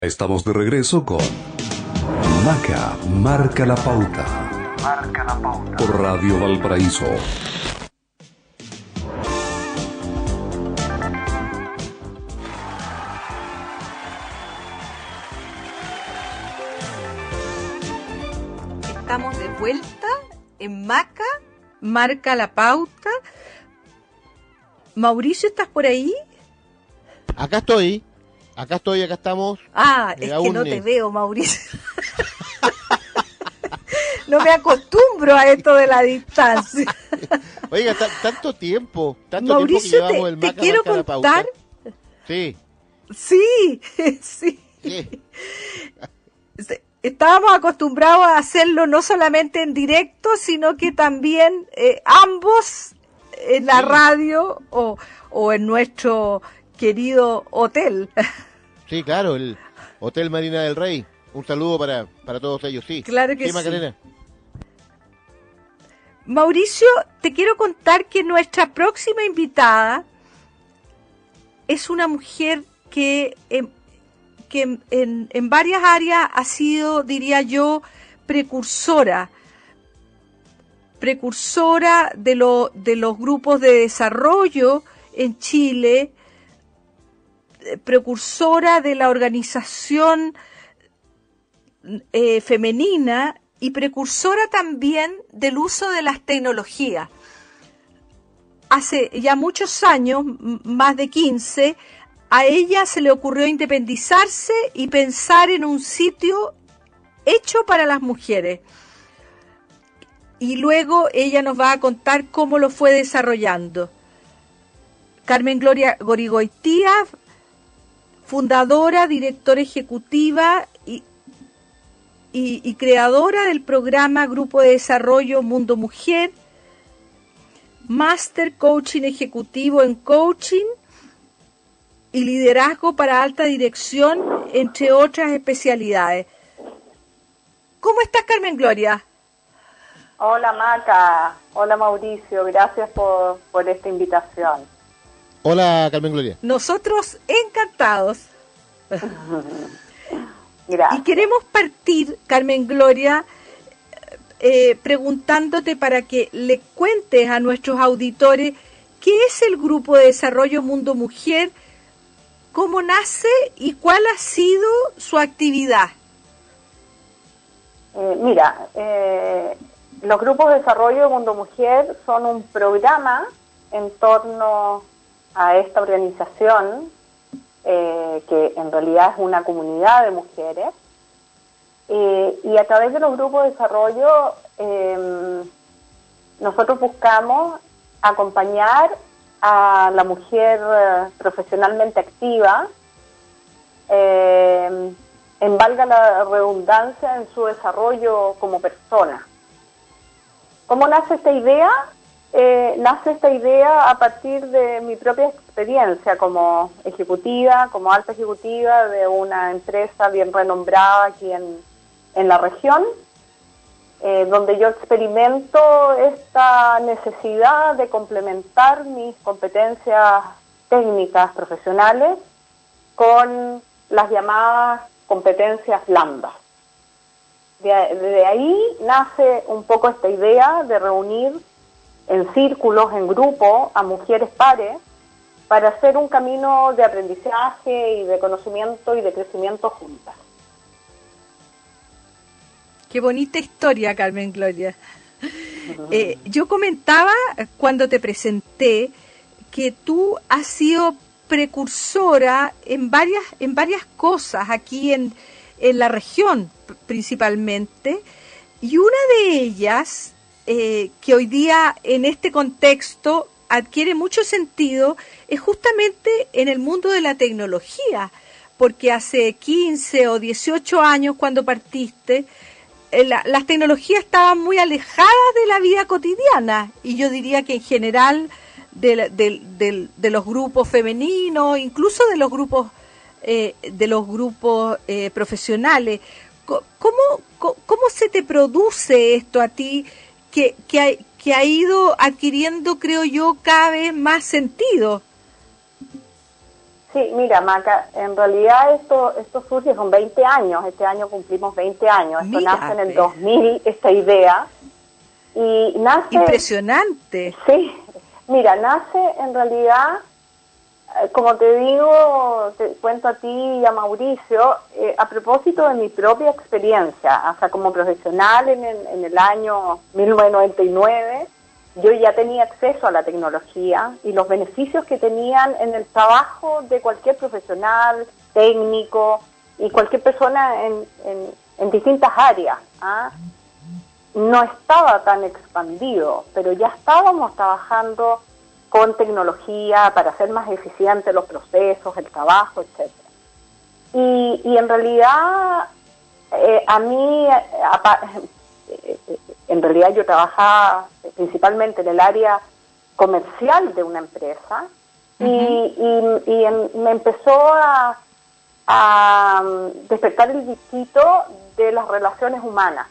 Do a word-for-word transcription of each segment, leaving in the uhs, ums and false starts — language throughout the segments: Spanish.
Estamos de regreso con Maca, marca la pauta. Marca la pauta. Por Radio Valparaíso. Estamos de vuelta en Maca, marca la pauta. Mauricio, ¿estás por ahí? Acá estoy, acá estoy, acá estamos. Ah, es que no te veo, Mauricio. No me acostumbro a esto de la distancia. Oiga, tanto tiempo, tanto Mauricio, tiempo que llevamos el te, Maca, te quiero marca contar. La pauta. Sí. Sí, sí. ¿Qué? Estábamos acostumbrados a hacerlo no solamente en directo, sino que también eh, ambos en la sí. radio o, o en nuestro querido hotel. Sí, claro, el Hotel Marina del Rey. Un saludo para, para todos ellos, sí. Claro que sí. Macarena. Mauricio, te quiero contar que nuestra próxima invitada es una mujer que, eh, que en, en, en varias áreas ha sido, diría yo, precursora. Precursora de, lo, de los grupos de desarrollo en Chile, precursora de la organización eh, femenina y precursora también del uso de las tecnologías. Hace ya muchos años, más de quince, a ella se le ocurrió independizarse y pensar en un sitio hecho para las mujeres. Y luego ella nos va a contar cómo lo fue desarrollando. Carmen Gloria Gorigoitía, fundadora, directora ejecutiva y, y, y creadora del programa Grupo de Desarrollo Mundo Mujer, Máster Coaching Ejecutivo en Coaching y Liderazgo para Alta Dirección, entre otras especialidades. ¿Cómo estás, Carmen Gloria? Hola, Maca. Hola, Mauricio. Gracias por, por esta invitación. Hola, Carmen Gloria. Nosotros encantados. Gracias. Y queremos partir, Carmen Gloria, eh, preguntándote para que le cuentes a nuestros auditores qué es el Grupo de Desarrollo Mundo Mujer, cómo nace y cuál ha sido su actividad. Eh, mira, eh, los grupos de desarrollo Mundo Mujer son un programa en torno a esta organización, eh, que en realidad es una comunidad de mujeres, eh, y a través de los grupos de desarrollo eh, nosotros buscamos acompañar a la mujer eh, profesionalmente activa, eh, en valga la redundancia, en su desarrollo como persona. ¿Cómo nace esta idea? Eh, nace esta idea a partir de mi propia experiencia como ejecutiva, como alta ejecutiva de una empresa bien renombrada aquí en, en la región, eh, donde yo experimento esta necesidad de complementar mis competencias técnicas profesionales con las llamadas competencias blandas. De, de ahí nace un poco esta idea de reunir en círculos, en grupo, a mujeres pares, para hacer un camino de aprendizaje y de conocimiento y de crecimiento juntas. Qué bonita historia, Carmen Gloria. Eh, yo comentaba cuando te presenté que tú has sido precursora en varias, en varias cosas aquí en, en la región principalmente, y una de ellas, eh, que hoy día en este contexto adquiere mucho sentido, es justamente en el mundo de la tecnología, porque hace quince o dieciocho años cuando partiste, eh, la, las tecnologías estaban muy alejadas de la vida cotidiana, y yo diría que en general de, de, de, de los grupos femeninos, incluso de los grupos eh, de los grupos eh, profesionales. ¿Cómo, cómo, ¿Cómo se te produce esto a ti que, que, ha, que ha ido adquiriendo, creo yo, cada vez más sentido? Sí, mira, Maca, en realidad esto esto surge con veinte años, este año cumplimos veinte años, esto Mira, nace en el pues. dos mil, esta idea, y nace... Impresionante. Sí, mira, nace en realidad, eh, como te digo, te cuento a ti y a Mauricio, eh, a propósito de mi propia experiencia, o sea, como profesional en el, en el año mil novecientos noventa y nueve, yo ya tenía acceso a la tecnología y los beneficios que tenían en el trabajo de cualquier profesional, técnico y cualquier persona en, en, en distintas áreas. ¿ah? No estaba tan expandido, pero ya estábamos trabajando con tecnología para hacer más eficientes los procesos, el trabajo, etcétera. Y, y en realidad, eh, a mí, eh, en realidad yo trabajaba principalmente en el área comercial de una empresa, uh-huh. y, y, y en, me empezó a, a despertar el bichito de las relaciones humanas.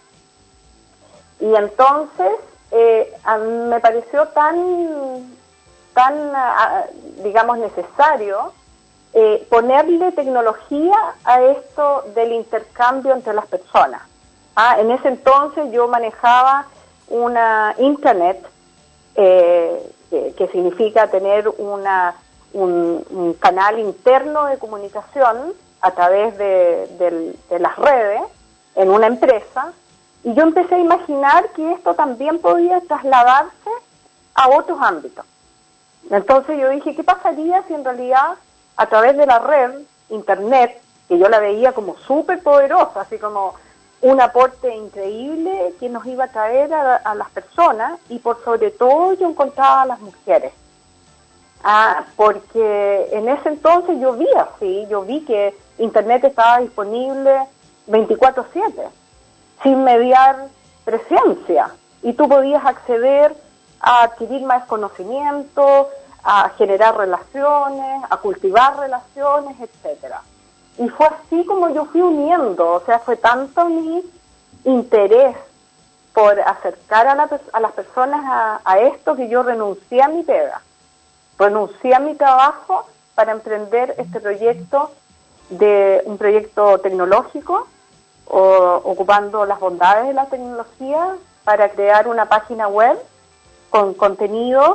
Y entonces eh, a, me pareció tan, tan a, digamos, necesario eh, ponerle tecnología a esto del intercambio entre las personas. Ah, en ese entonces yo manejaba una intranet, eh, que, que significa tener una, un, un canal interno de comunicación a través de, de, de las redes en una empresa, y yo empecé a imaginar que esto también podía trasladarse a otros ámbitos. Entonces yo dije, ¿qué pasaría si en realidad a través de la red, internet, que yo la veía como súper poderosa, así como un aporte increíble que nos iba a traer a, a las personas, y por sobre todo yo encontraba a las mujeres? Ah, porque en ese entonces yo vi así, yo vi que internet estaba disponible veinticuatro siete, sin mediar presencia, y tú podías acceder a adquirir más conocimiento, a generar relaciones, a cultivar relaciones, etcétera. Y fue así como yo fui uniendo, o sea, fue tanto mi interés por acercar a, la, a las personas a, a esto, que yo renuncié a mi pega, renuncié a mi trabajo para emprender este proyecto, de un proyecto tecnológico, o, ocupando las bondades de la tecnología para crear una página web con contenidos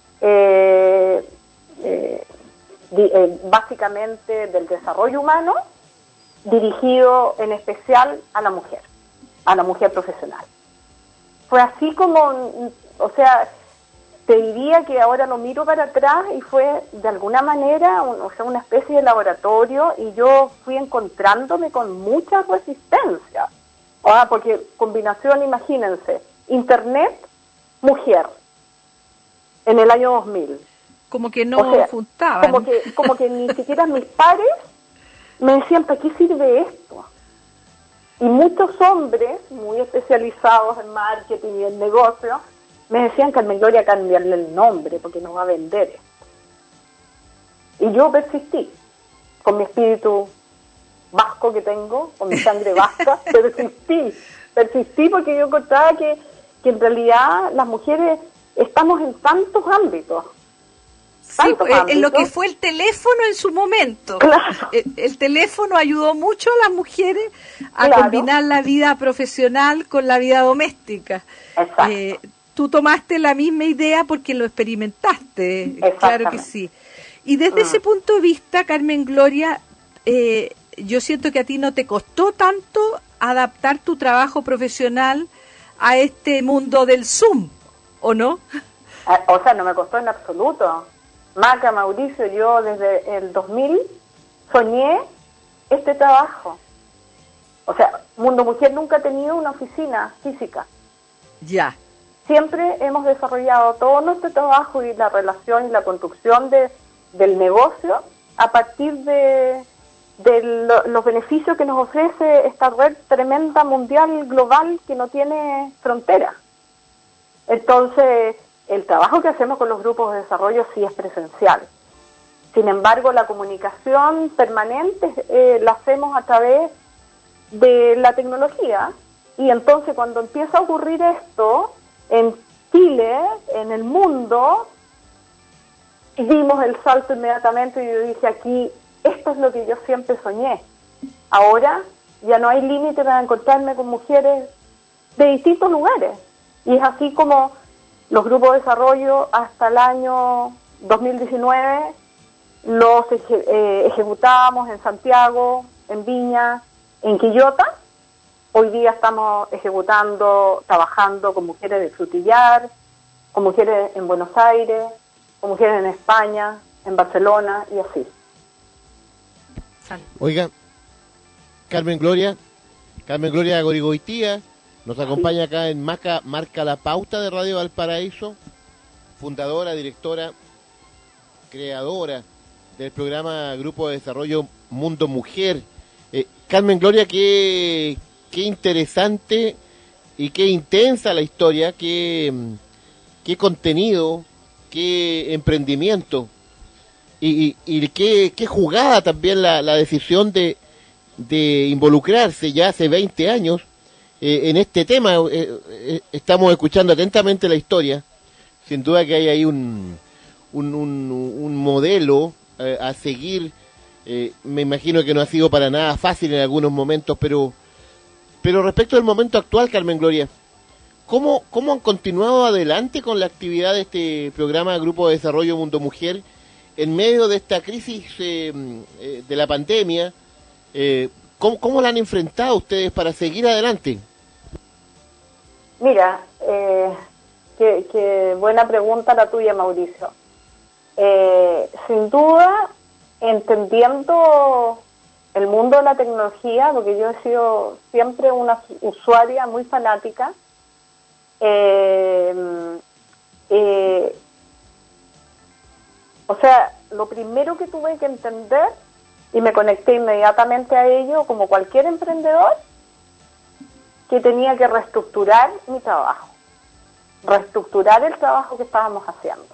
eh, eh, di, eh, básicamente del desarrollo humano, dirigido en especial a la mujer, a la mujer profesional. Fue así como, o sea, te diría que ahora lo miro para atrás y fue de alguna manera un, o sea, una especie de laboratorio, y yo fui encontrándome con mucha resistencia. Ah, porque combinación, imagínense, internet, mujer, en el año dos mil. Como que no o sea, juntaban. Como que, como que ni siquiera mis pares me decían, ¿para qué sirve esto? Y muchos hombres muy especializados en marketing y en negocio me decían, Carmen Gloria, cambiarle el nombre porque no va a vender esto. Y yo persistí, con mi espíritu vasco que tengo, con mi sangre vasca, persistí, persistí porque yo encontraba que, que en realidad las mujeres estamos en tantos ámbitos. Sí, en, en lo que fue el teléfono en su momento. Claro. El, el teléfono ayudó mucho a las mujeres a claro. combinar la vida profesional con la vida doméstica. Exacto. Eh, tú tomaste la misma idea porque lo experimentaste, claro que sí. Y desde mm. ese punto de vista, Carmen Gloria, eh, yo siento que a ti no te costó tanto adaptar tu trabajo profesional a este mundo del Zoom, ¿o no? O sea, no me costó en absoluto. Maca, Mauricio, yo desde el dos mil soñé este trabajo. O sea, Mundo Mujer nunca ha tenido una oficina física. Ya. Siempre hemos desarrollado todo nuestro trabajo y la relación y la construcción de, del negocio a partir de, de lo, los beneficios que nos ofrece esta red tremenda mundial global que no tiene frontera. Entonces, el trabajo que hacemos con los grupos de desarrollo sí es presencial. Sin embargo, la comunicación permanente eh, la hacemos a través de la tecnología. Y entonces, cuando empieza a ocurrir esto en Chile, en el mundo, dimos el salto inmediatamente y yo dije, aquí, esto es lo que yo siempre soñé. Ahora ya no hay límite para encontrarme con mujeres de distintos lugares. Y es así como los grupos de desarrollo hasta el año dos mil diecinueve los eje, eh, ejecutábamos en Santiago, en Viña, en Quillota. Hoy día estamos ejecutando, trabajando con mujeres de Frutillar, con mujeres en Buenos Aires, con mujeres en España, en Barcelona y así. Oiga, Carmen Gloria, Carmen Gloria Gorigoitía, nos acompaña acá en Maca, Marca la Pauta de Radio Valparaíso, fundadora, directora, creadora del programa Grupo de Desarrollo Mundo Mujer. Eh, Carmen Gloria, qué, qué interesante y qué intensa la historia, qué, qué contenido, qué emprendimiento y, y, y qué, qué jugada también la, la decisión de, de involucrarse ya hace veinte años eh, en este tema. Eh, eh, estamos escuchando atentamente la historia. Sin duda que hay ahí un, un, un, un modelo eh, a seguir. Eh, me imagino que no ha sido para nada fácil en algunos momentos, pero pero respecto al momento actual, Carmen Gloria, ¿cómo, cómo han continuado adelante con la actividad de este programa Grupo de Desarrollo Mundo Mujer en medio de esta crisis eh, eh, de la pandemia? Eh, ¿cómo, ¿Cómo la han enfrentado ustedes para seguir adelante? Mira, eh, qué, qué buena pregunta la tuya, Mauricio. Eh, sin duda, entendiendo el mundo de la tecnología, porque yo he sido siempre una usuaria muy fanática, eh, eh, o sea, lo primero que tuve que entender, y me conecté inmediatamente a ello, como cualquier emprendedor, que tenía que reestructurar mi trabajo, reestructurar el trabajo que estábamos haciendo.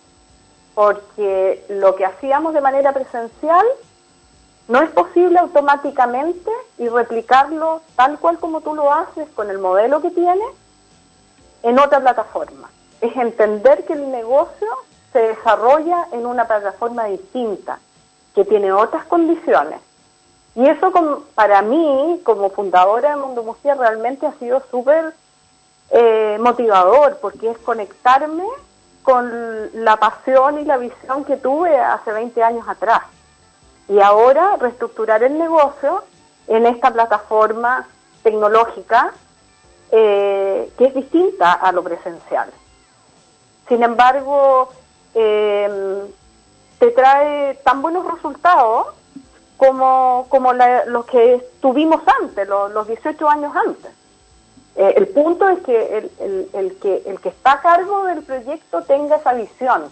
Porque lo que hacíamos de manera presencial no es posible automáticamente y replicarlo tal cual como tú lo haces con el modelo que tienes en otra plataforma. Es entender que el negocio se desarrolla en una plataforma distinta, que tiene otras condiciones. Y eso como, para mí, como fundadora de Mundo Mujer, realmente ha sido súper eh, motivador, porque es conectarme con la pasión y la visión que tuve hace veinte años atrás. Y ahora reestructurar el negocio en esta plataforma tecnológica eh, que es distinta a lo presencial. Sin embargo, eh, te trae tan buenos resultados como, como la, los que tuvimos antes, los, los dieciocho años antes. Eh, el punto es que el, el, el que el que está a cargo del proyecto tenga esa visión.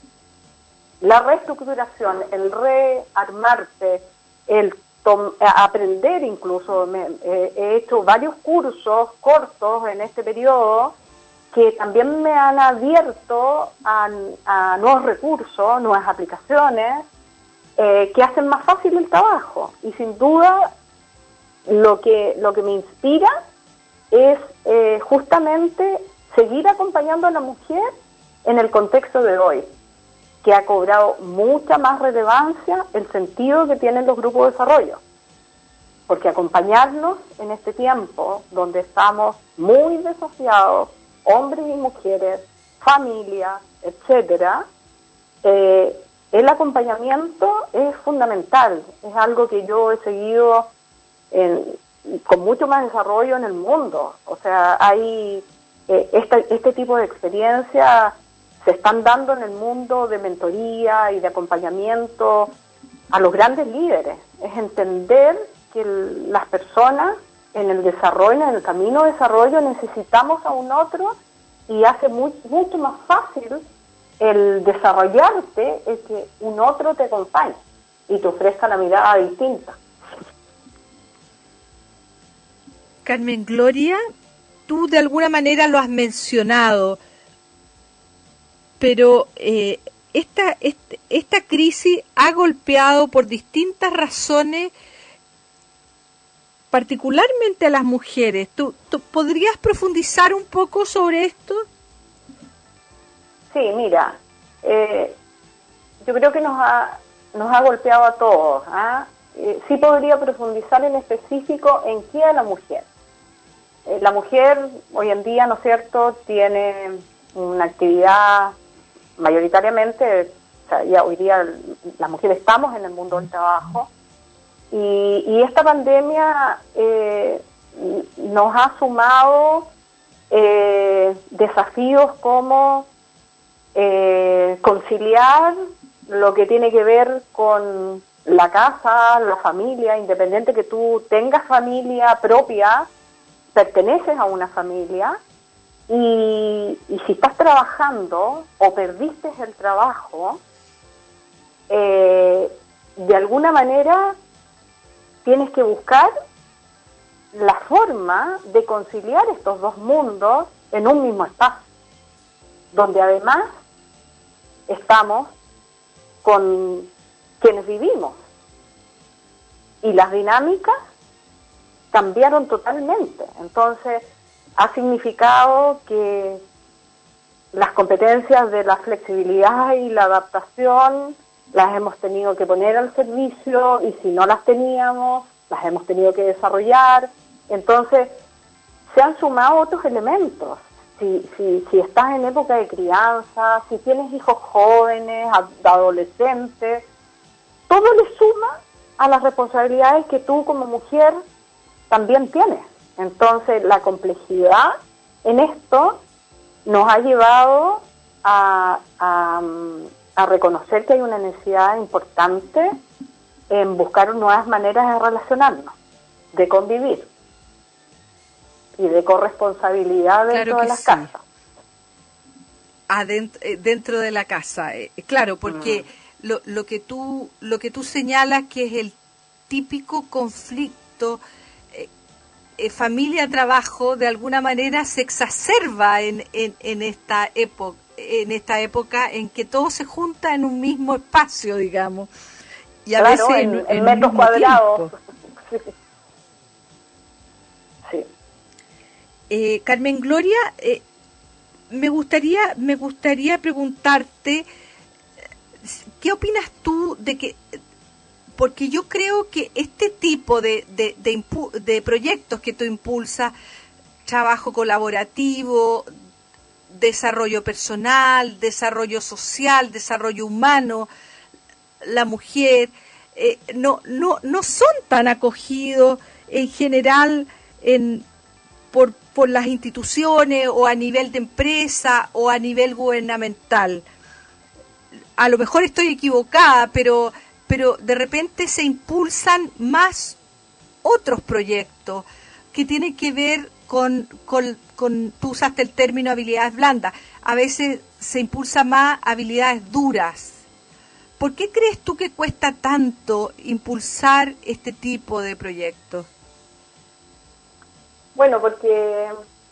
La reestructuración, el rearmarte, el tom, aprender incluso, me, eh, he hecho varios cursos cortos en este periodo que también me han abierto a, a nuevos recursos, nuevas aplicaciones, eh, que hacen más fácil el trabajo. Y sin duda lo que, lo que me inspira es eh, justamente seguir acompañando a la mujer en el contexto de hoy, que ha cobrado mucha más relevancia el sentido que tienen los grupos de desarrollo. Porque acompañarnos en este tiempo donde estamos muy desasiados, hombres y mujeres, familia, etcétera, eh, el acompañamiento es fundamental. Es algo que yo he seguido en, con mucho más desarrollo en el mundo. O sea, hay eh, este, este tipo de experiencias se están dando en el mundo de mentoría y de acompañamiento a los grandes líderes. Es entender que el, las personas en el desarrollo, en el camino de desarrollo, necesitamos a un otro y hace muy, mucho más fácil el desarrollarte, es que un otro te acompañe y te ofrezca la mirada distinta. Carmen Gloria, tú de alguna manera lo has mencionado, pero eh, esta, esta, esta crisis ha golpeado por distintas razones, particularmente a las mujeres. ¿Tú, tú podrías profundizar un poco sobre esto? Sí, mira, eh, yo creo que nos ha, nos ha golpeado a todos. ¿ah? Eh, sí podría profundizar en específico en qué a la mujer. Eh, la mujer hoy en día, ¿no es cierto?, tiene una actividad mayoritariamente, o sea, ya hoy día las mujeres estamos en el mundo del trabajo, y, y esta pandemia eh, nos ha sumado eh, desafíos como eh, conciliar lo que tiene que ver con la casa, la familia, independiente que tú tengas familia propia, perteneces a una familia, y, y si estás trabajando o perdiste el trabajo, eh, de alguna manera tienes que buscar la forma de conciliar estos dos mundos en un mismo espacio, donde además estamos con quienes vivimos, y las dinámicas cambiaron totalmente. Entonces ha significado que las competencias de la flexibilidad y la adaptación las hemos tenido que poner al servicio, y si no las teníamos, las hemos tenido que desarrollar. Entonces se han sumado otros elementos. Si, si, si estás en época de crianza, si tienes hijos jóvenes, adolescentes, todo le suma a las responsabilidades que tú como mujer también tienes. Entonces la complejidad en esto nos ha llevado a, a, a reconocer que hay una necesidad importante en buscar nuevas maneras de relacionarnos, de convivir y de corresponsabilidad dentro Claro que de las sí. casas. Adent- eh, dentro de la casa, eh, claro, porque mm. lo, lo que tú lo que tú señalas que es el típico conflicto eh, eh, familia-trabajo, de alguna manera se exacerba en, en, en esta época en esta época en que todo se junta en un mismo espacio, digamos, y a claro, veces en, en, en en metros cuadrados. Sí. Sí. Eh, Carmen Gloria, eh, me gustaría me gustaría preguntarte, ¿qué opinas tú de que, porque yo creo que este tipo de, de, de, impu- de proyectos que tú impulsas, trabajo colaborativo, desarrollo personal, desarrollo social, desarrollo humano, la mujer, eh, no, no, no son tan acogidos en general en, por, por las instituciones o a nivel de empresa o a nivel gubernamental. A lo mejor estoy equivocada, pero, pero de repente se impulsan más otros proyectos que tienen que ver con, con, con, tú usaste el término habilidades blandas, a veces se impulsa más habilidades duras. ¿Por qué crees tú que cuesta tanto impulsar este tipo de proyectos? Bueno, porque,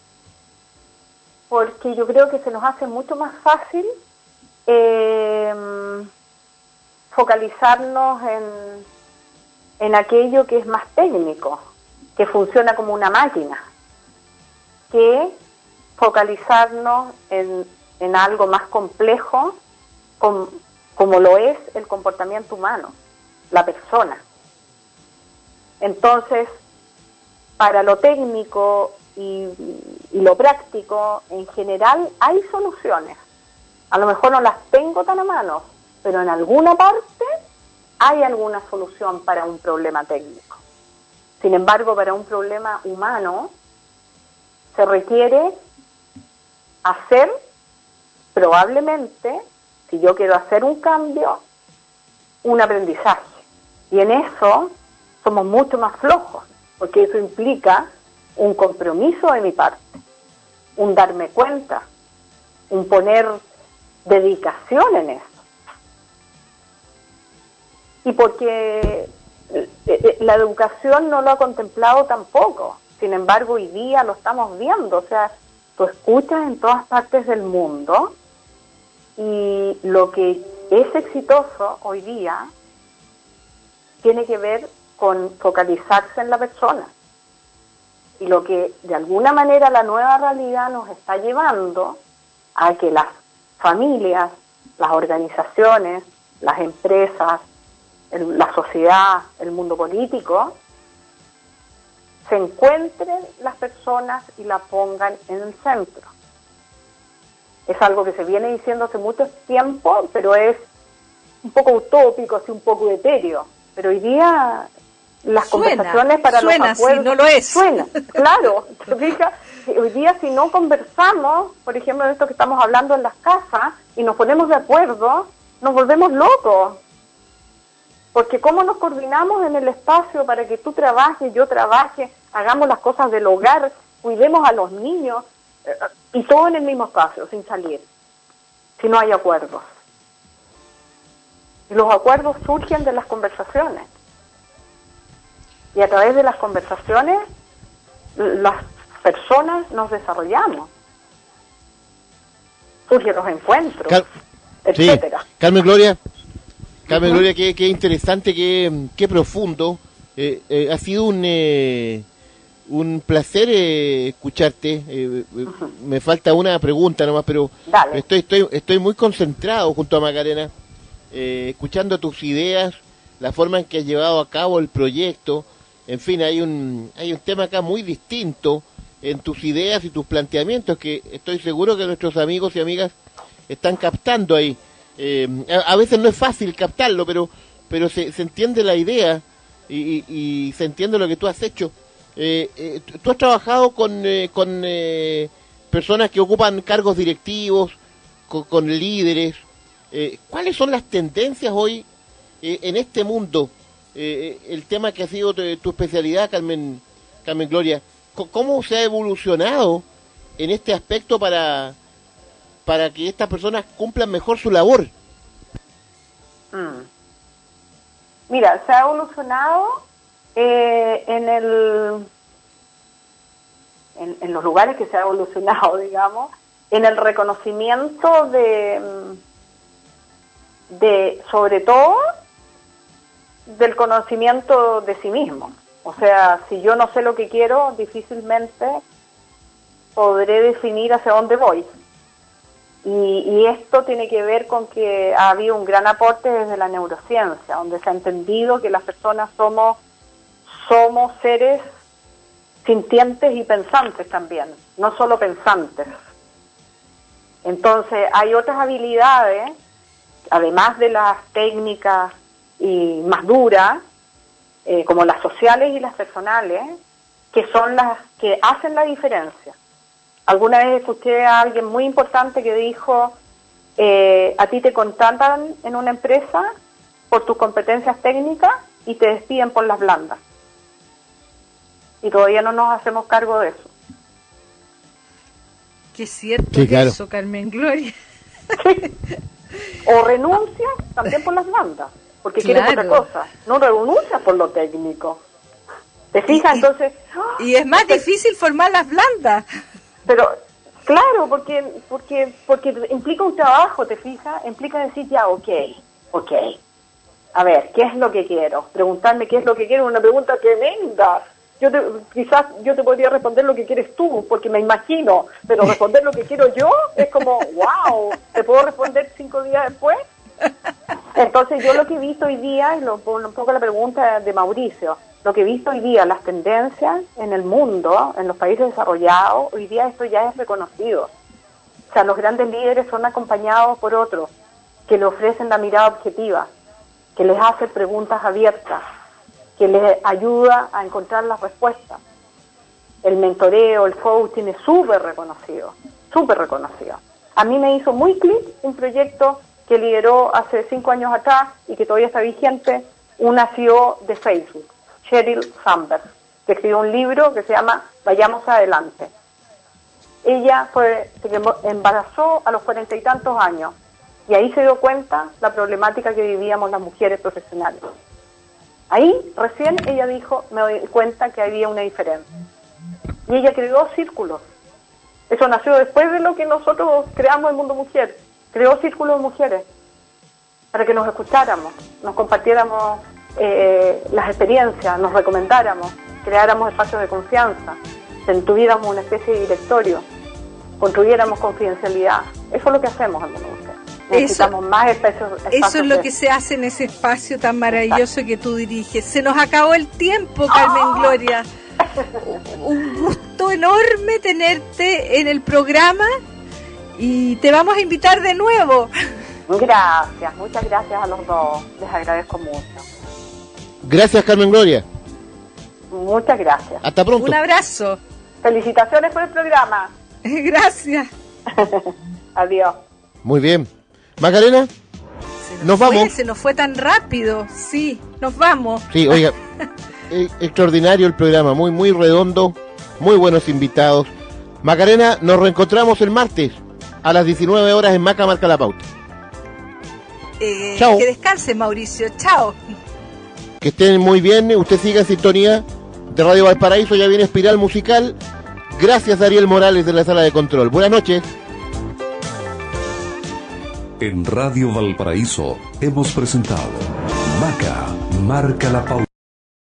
porque yo creo que se nos hace mucho más fácil eh, focalizarnos en, en aquello que es más técnico, que funciona como una máquina, que focalizarnos en, en algo más complejo, com, como lo es el comportamiento humano, la persona. Entonces, para lo técnico y, y lo práctico, en general hay soluciones. A lo mejor no las tengo tan a mano, pero en alguna parte hay alguna solución para un problema técnico. Sin embargo, para un problema humano se requiere hacer, probablemente, si yo quiero hacer un cambio, un aprendizaje. Y en eso somos mucho más flojos, porque eso implica un compromiso de mi parte, un darme cuenta, un poner dedicación en eso. Y porque la educación no lo ha contemplado tampoco. Sin embargo, hoy día lo estamos viendo. O sea, tú escuchas en todas partes del mundo, y lo que es exitoso hoy día tiene que ver con focalizarse en la persona. Y lo que de alguna manera la nueva realidad nos está llevando a que las familias, las organizaciones, las empresas, el, la sociedad, el mundo político, se encuentren las personas y la pongan en el centro. Es algo que se viene diciendo hace mucho tiempo, pero es un poco utópico, así un poco etéreo. Pero hoy día las Suena, conversaciones para suena, los acuerdos... sí, no lo es. Suena, claro. ¿Te fijas? Hoy día si no conversamos, por ejemplo, de esto que estamos hablando en las casas, y nos ponemos de acuerdo, nos volvemos locos. Porque cómo nos coordinamos en el espacio para que tú trabajes, yo trabaje, hagamos las cosas del hogar, cuidemos a los niños, eh, y todo en el mismo espacio, sin salir, si no hay acuerdos. Y los acuerdos surgen de las conversaciones. Y a través de las conversaciones, las personas nos desarrollamos. Surgen los encuentros, Car- etcétera. Sí. Carmen Gloria, Carmen Uh-huh. Gloria, qué, qué interesante, qué, qué profundo. Eh, eh, ha sido un eh, un placer eh, escucharte. Eh, Uh-huh. Me falta una pregunta nomás, pero Dale. estoy estoy estoy muy concentrado junto a Macarena, eh, escuchando tus ideas, la forma en que has llevado a cabo el proyecto. En fin, hay un hay un tema acá muy distinto en tus ideas y tus planteamientos que estoy seguro que nuestros amigos y amigas están captando ahí. Eh, a, a veces no es fácil captarlo, pero pero se, se entiende la idea y, y, y se entiende lo que tú has hecho. Eh, eh, tú has trabajado con, eh, con eh, personas que ocupan cargos directivos, con, con líderes. Eh, ¿Cuáles son las tendencias hoy eh, en este mundo? Eh, el tema que ha sido tu, tu especialidad, Carmen, Carmen Gloria. ¿Cómo se ha evolucionado en este aspecto para, para que estas personas cumplan mejor su labor? Mm. Mira, se ha evolucionado eh, en el en, en los lugares que se ha evolucionado, digamos, en el reconocimiento de, de sobre todo, del conocimiento de sí mismo. O sea, si yo no sé lo que quiero, difícilmente podré definir hacia dónde voy. Y, y esto tiene que ver con que ha habido un gran aporte desde la neurociencia, donde se ha entendido que las personas somos, somos seres sintientes y pensantes también, no solo pensantes. Entonces, hay otras habilidades, además de las técnicas y más duras, eh, como las sociales y las personales, que son las que hacen la diferencia. Alguna vez escuché a alguien muy importante que dijo, eh, a ti te contratan en una empresa por tus competencias técnicas y te despiden por las blandas. Y todavía no nos hacemos cargo de eso. Qué cierto Sí, es claro. eso, Carmen Gloria. O renuncias también por las blandas, porque quieres Claro. otra cosa. No renuncias por lo técnico. ¿Te fijas? Y- Entonces... Y es más difícil formar las blandas. Pero, claro, porque porque porque implica un trabajo, ¿te fijas? Implica decir ya, ok, ok. A ver, ¿qué es lo que quiero? Preguntarme qué es lo que quiero es una pregunta tremenda. Yo te, quizás yo te podría responder lo que quieres tú, porque me imagino, pero responder lo que quiero yo es como, wow, ¿te puedo responder cinco días después? Entonces yo lo que he visto hoy día, y lo, un poco la pregunta de Mauricio, lo que he visto hoy día, las tendencias en el mundo, en los países desarrollados, hoy día esto ya es reconocido. O sea, los grandes líderes son acompañados por otros que le ofrecen la mirada objetiva, que les hace preguntas abiertas, que les ayuda a encontrar las respuestas. El mentoreo, el coaching es súper reconocido, súper reconocido. A mí me hizo muy clic un proyecto que lideró hace cinco años atrás y que todavía está vigente, una C E O de Facebook, Sheryl Sandberg, que escribió un libro que se llama Vayamos Adelante. Ella fue, se embarazó a los cuarenta y tantos años y ahí se dio cuenta la problemática que vivíamos las mujeres profesionales. Ahí recién ella dijo, me doy cuenta que había una diferencia. Y ella creó círculos. Eso nació después de lo que nosotros creamos el Mundo Mujer. Creó círculos de mujeres para que nos escucháramos, nos compartiéramos eh, las experiencias, nos recomendáramos, creáramos espacios de confianza, tuviéramos una especie de directorio, construyéramos confidencialidad. Eso es lo que hacemos en Mundo Mujer. necesitamos eso, más espacios. Eso es lo que se hace en ese espacio tan maravilloso que tú diriges. Se nos acabó el tiempo, Carmen ¡Oh! Gloria. Un gusto enorme tenerte en el programa y te vamos a invitar de nuevo. Gracias, muchas gracias a los dos. Les agradezco mucho. Gracias, Carmen Gloria. Muchas gracias. Hasta pronto. Un abrazo. Felicitaciones por el programa. Gracias. Adiós. Muy bien. Macarena, se nos, nos fue, vamos. Se nos fue tan rápido. Sí, nos vamos. Sí, oiga, eh, extraordinario el programa, muy, muy redondo, muy buenos invitados. Macarena, nos reencontramos el martes a las diecinueve horas en Maca Marca la Pauta. Eh, Chao. Que descanse, Mauricio. Chao. Que estén muy bien, usted siga en sintonía de Radio Valparaíso, ya viene Espiral Musical. Gracias, Ariel Morales de la Sala de Control. Buenas noches. En Radio Valparaíso hemos presentado Maca Marca la Pauta.